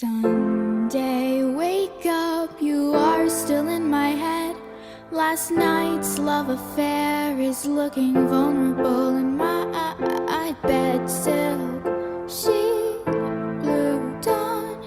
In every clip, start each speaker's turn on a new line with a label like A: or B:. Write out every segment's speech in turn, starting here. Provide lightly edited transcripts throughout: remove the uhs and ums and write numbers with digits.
A: Sunday, wake up, you are still in my head. Last night's love affair is looking vulnerable in my bed. Silk sheet, blue dawn,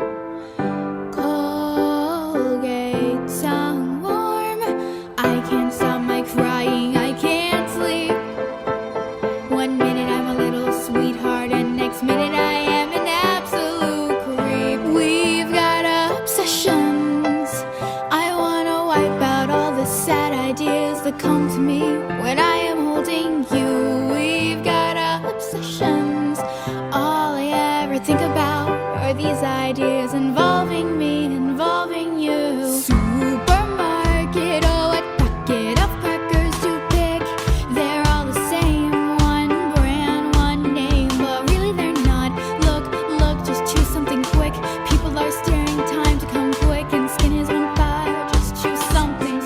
A: Colgate tongue warm. I can't stop my crying, I can't sleep. 1 minute I'm a little sweetheart, and next minute I am an absolute creep. We've got obsessions. I wanna wipe out all the sad ideas that come to me when I am holding you. We've got obsessions. All I ever think about are these ideas involving me, involving you. Supermarket, oh, what bucket of crackers to pick. They're all the same, one brand, one name, but really they're not. Look, just choose something quick. People are staring, time to come quick, and skin is on fire. Just choose something.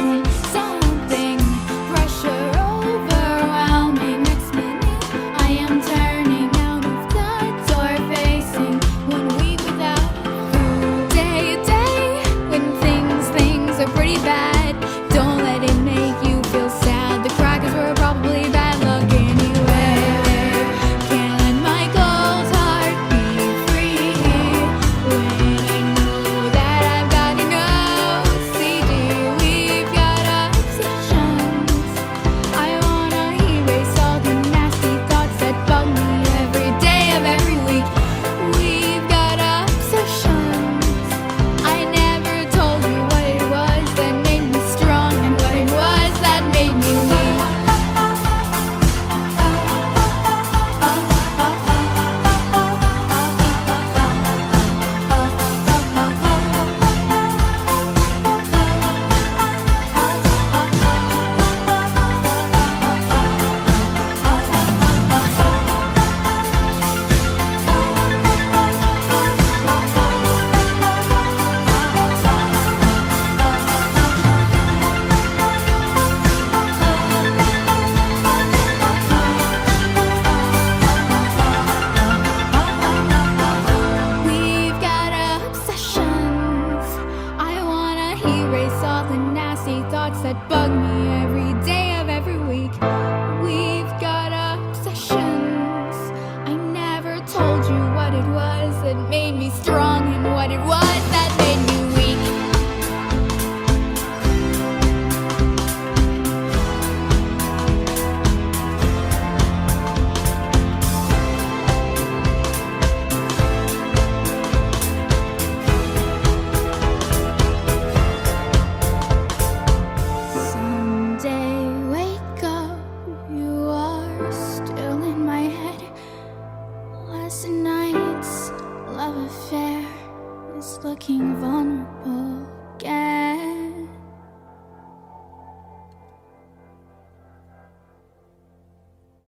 A: Pressure overwhelming. Next minute I am turning out of the door, facing 1 week without food. Day when things are pretty bad. Don't let it make you feel sad. The crackers were probably bad luck anyway. Can't let my cold heart be free when I know that I've got no CD. We've got obsessions. I wanna erase all the nasty thoughts that bug me every day of every week. We've got obsessions. I never told you what it was that made me strong, and what it was that made me weak. We've got obsessions. I wanna erase all the nasty thoughts that bug me every day of every week. We've got obsessions. I never told you what it was that made me strong, and what it was